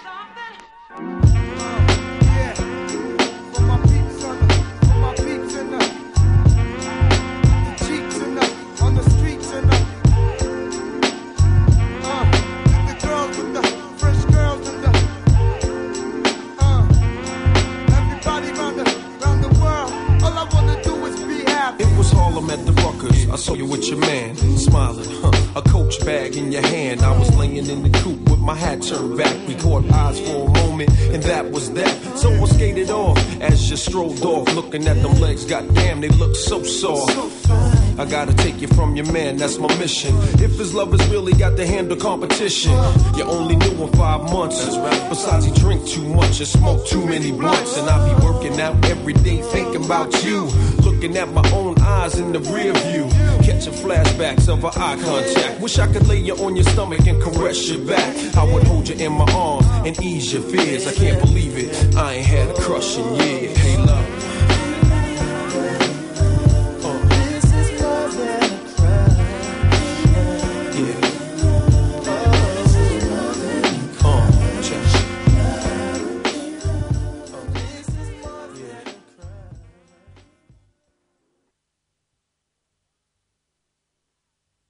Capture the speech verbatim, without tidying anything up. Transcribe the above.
At the Ruckers, I saw you with your man, smiling, huh? A Coach bag in your hand. I was laying in the coupe with my hat turned back. We caught eyes for a moment, and that was that. So I skated off as you strolled off, looking at them legs. Goddamn, they look so soft. I gotta take you from your man, that's my mission. If his love has really got to handle competition, you only knew him five months. Besides, he drink too much and smoke too many blunts. And I be working out every day thinking about you, looking at my own eyes in the rear view, catching flashbacks of our eye contact. Wish I could lay you on your stomach and caress your back. I would hold you in my arms and ease your fears. I can't believe it, I ain't had a crush in years. Hey love,